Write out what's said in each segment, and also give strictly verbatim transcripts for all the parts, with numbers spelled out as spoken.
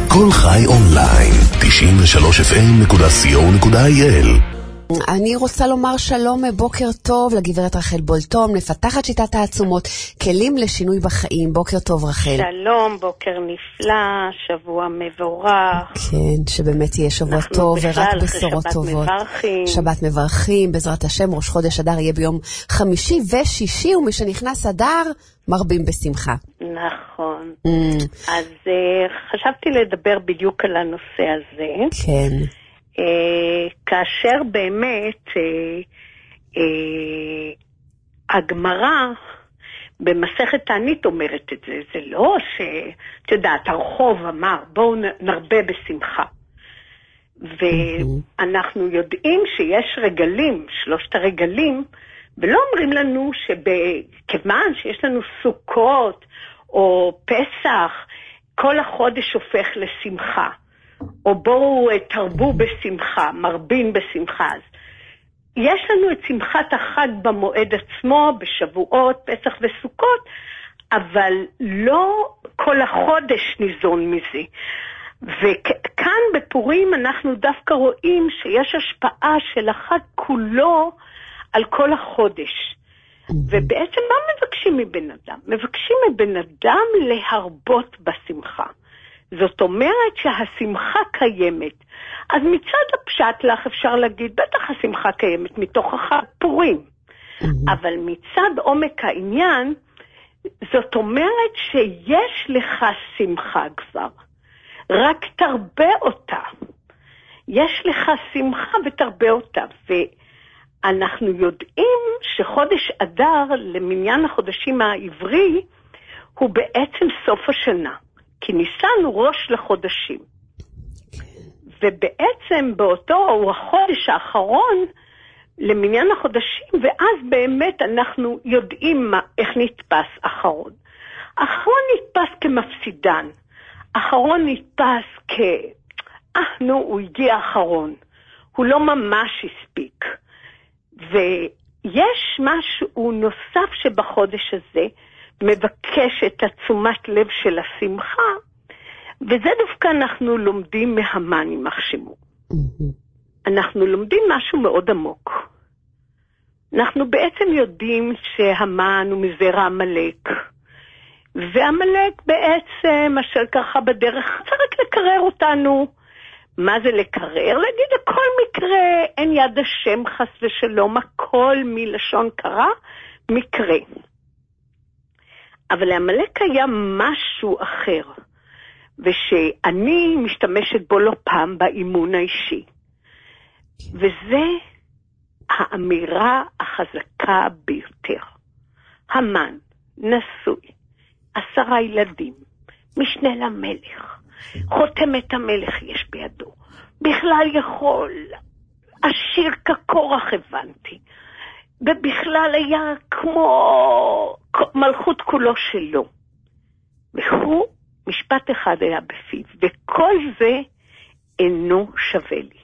כל חי אונליין, תשעים ושלוש אף אם נקודה סי או נקודה איי אל. אני רוצה לומר שלום, בוקר טוב לגברת רחל בולטון, מפתחת שיטת העצומות, כלים לשינוי בחיים. בוקר טוב רחל. שלום, בוקר נפלא, שבוע מבורך. כן, שבאמת יהיה שבוע טוב ורק בשורות טובות. מברכים. שבת מברכים, בעזרת השם. ראש חודש אדר יהיה ביום חמישי ושישי, ומשנכנס אדר מרבים בשמחה. נכון. Mm. אז uh, חשבתי לדבר בדיוק על הנושא הזה. כן. Uh, כאשר באמת uh, uh, הגמרא במסכת תענית אומרת את זה, זה לא שאת יודעת, הרחוב אמר בואו נרבה בשמחה, ואנחנו יודעים שיש רגלים, שלושת הרגלים, ולא אומרים לנו שכיוון שיש לנו סוכות או פסח כל החודש הופך לשמחה, או בואו תרבו בשמחה, מרבין בשמחה. אז יש לנו את שמחת החג במועד עצמו, בשבועות, פסח וסוכות, אבל לא כל החודש ניזון מזה. וכאן בפורים אנחנו דווקא רואים שיש השפעה של החג כולו על כל החודש. ובעצם מה מבקשים מבן אדם? מבקשים מבן אדם להרבות בשמחה. זאת אומרת שהשמחה קיימת. אז מצד הפשט לך אפשר להגיד, בטח השמחה קיימת מתוך החג פורים. Mm-hmm. אבל מצד עומק העניין, זאת אומרת שיש לך שמחה כבר. רק תרבה אותה. יש לך שמחה ותרבה אותה. ואנחנו יודעים שחודש אדר, למניין החודשים העברי, הוא בעצם סוף השנה. כי ניסן הוא ראש לחודשים. ובעצם באותו הוא החודש האחרון למניין החודשים, ואז באמת אנחנו יודעים מה, איך נתפס אחרון. אחרון נתפס כמפסידן. אחרון נתפס כ... אה, נו, הוא הגיע אחרון. הוא לא ממש הספיק. ויש משהו נוסף שבחודש הזה, מבקש את עצומת לב של השמחה, וזה דווקא אנחנו לומדים מהמן עם החשימו. Mm-hmm. אנחנו לומדים משהו מאוד עמוק. אנחנו בעצם יודעים שהמן הוא מזרע עמלק, והעמלק בעצם אשר ככה בדרך צריך לקרר אותנו. מה זה לקרר? להגיד הכל מקרה, אין יד השם חס ושלום, הכל מלשון קרה, מקרה. אבל לעמלק היה משהו אחר, ושאני משתמשת בו לא פעם באימון האישי. וזה האמירה החזקה ביותר. המן, נשוי, עשרה ילדים, משנה למלך, חותמת המלך יש בידו, בכלל יכול, עשיר כקורח הבנתי, ובכלל היה כמו מלכות כולו שלו. והוא, משפט אחד היה בפיו, וכל זה אינו שווה לי.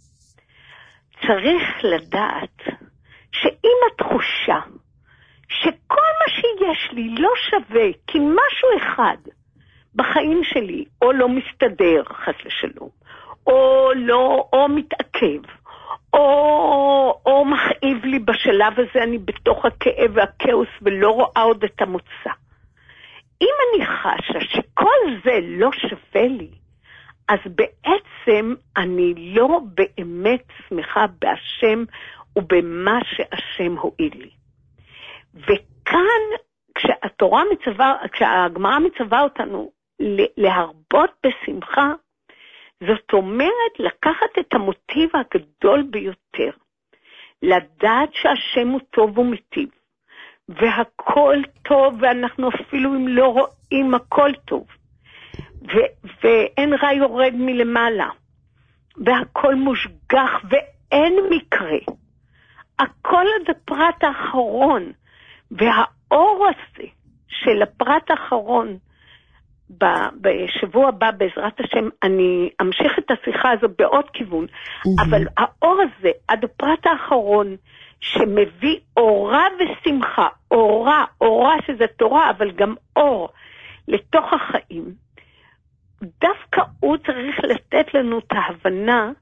צריך לדעת שאם התחושה שכל מה שיש לי לא שווה, כי משהו אחד בחיים שלי או לא מסתדר חס ושלום, או לא, או מתעכב, או, או מכאיב לי בשלב הזה, אני בתוך הכאב והכאוס ולא רואה עוד את המוצא. אם אני חשה שכל זה לא שווה לי, אז בעצם אני לא באמת שמחה בהשם ובמה שהשם הועיל לי. וכאן כשהתורה מצווה, כשהגמרא מצווה אותנו להרבות בשמחה, זאת אומרת לקחת את המוטיב הגדול ביותר, לדעת שהשם הוא טוב ומיטיב, והכל טוב, ואנחנו אפילו אם לא רואים הכל טוב, ו- ואין רע יורד מלמעלה, והכל מושגח ואין מקרה, הכל עד הפרט האחרון, והאור הזה של הפרט האחרון, בשבוע הבא בעזרת השם אני אמשיך את השיחה הזו בעוד כיוון, mm-hmm. אבל האור הזה עד הפרט האחרון שמביא אורה ושמחה, אורה, אורה שזה תורה אבל גם אור לתוך החיים, דווקא הוא צריך לתת לנו את ההבנה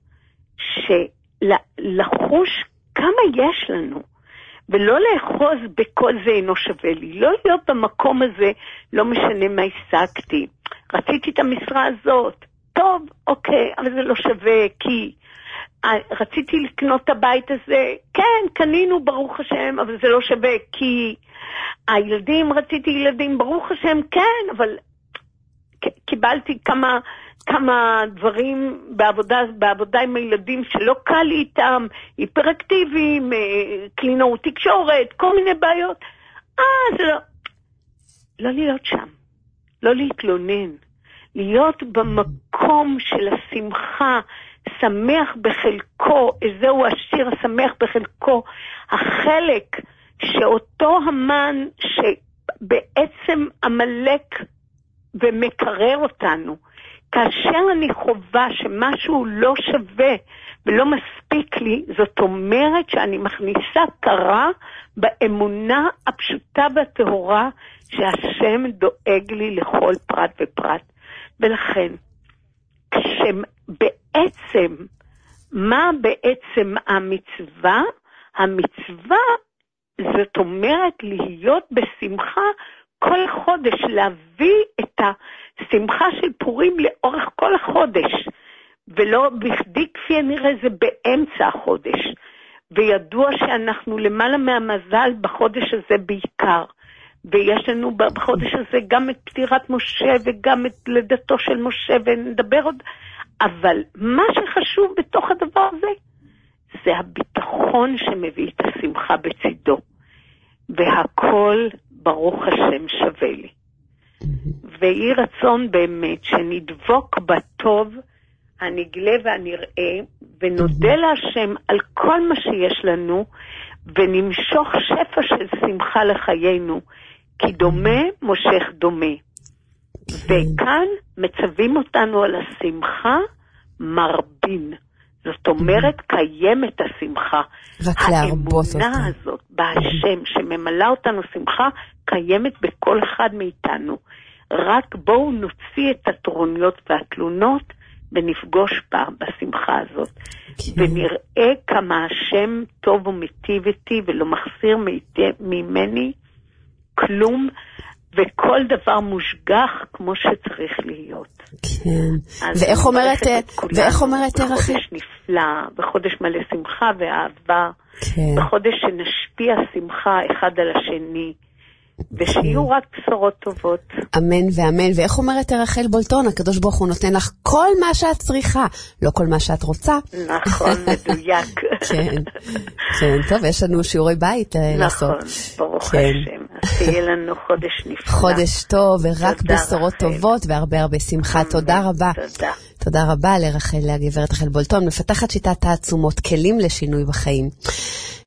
שלחוש כמה יש לנו, ולא לאחוז בכל זה אינו שווה לי, לא להיות במקום הזה, לא משנה מה השגתי. רציתי את המשרה הזאת, טוב, אוקיי, אבל זה לא שווה, כי רציתי לקנות את הבית הזה, כן, קנינו ברוך השם, אבל זה לא שווה, כי הילדים, רציתי ילדים, ברוך השם, כן, אבל קיבלתי כמה, כמה דברים בעבודה, בעבודה עם הילדים שלא קל לי איתם, היפראקטיביים, קלינאות תקשורת, כל מיני בעיות. אה, זה לא, לא להיות שם, לא להתלונן, להיות במקום של השמחה, שמח בחלקו, איזהו השיר השמח בחלקו, החלק שאותו המן שבעצם המלך ומקרר אותנו, כאשר אני חובה שמשהו לא שווה ולא מספיק לי, זאת אומרת שאני מכניסה קרה באמונה הפשוטה והטהורה שהשם דואג לי לכל פרט ופרט. ולכן, כשבעצם, מה בעצם המצווה? המצווה זאת אומרת להיות בשמחה כל חודש, להביא את השמחה של פורים לאורך כל החודש, ולא בכדי כפי הנראה זה באמצע החודש, וידוע שאנחנו למעלה מהמזל בחודש הזה בעיקר, ויש לנו בחודש הזה גם את פטירת משה וגם את לידתו של משה, ונדבר עוד, אבל מה שחשוב בתוך הדבר הזה, זה הביטחון שמביא את השמחה בצידו, והכל ברוך השם שווה לי. ויהי רצון באמת שנדבוק בטוב הנגלה והנראה, ונודה להשם על כל מה שיש לנו, ונמשוך שפע של שמחה לחיינו, כי דומה מושך דומה. וכאן מצווים אותנו על השמחה מרבין. זאת אומרת, קיימת השמחה. רק להרבות אותה. האמונה הזאת בהשם שממלא אותנו שמחה, קיימת בכל אחד מאיתנו. רק בואו נוציא את הטרוניות והתלונות, ונפגוש בה בשמחה הזאת. Okay. ונראה כמה השם טוב ומיטיב איתי, ולא מחסיר ממני כלום, וכל דבר מושגח כמו שצריך להיות. כן. ואיך אומרת, ואיך אומרת רחל? בחודש נפלא, בחודש מלא שמחה ואהבה, כן. בחודש שנשפיע שמחה אחד על השני, ושיהיו רק בשורות טובות. אמן ואמן. ואיך אומרת רחל בולטון? הקדוש ברוך הוא נותן לך כל מה שאת צריכה, לא כל מה שאת רוצה. נכון, מדויק. כן, כן, טוב, יש לנו שיעורי בית לעשות. נכון, ברוך השם. שיהיה לנו חודש נפלא. חודש טוב, ורק בשורות טובות, והרבה הרבה שמחה. תודה רבה. תודה. תודה רבה לרחל, לגברת רחל בולטון, מפתחת שיטת העצומות, כלים לשינוי בחיים.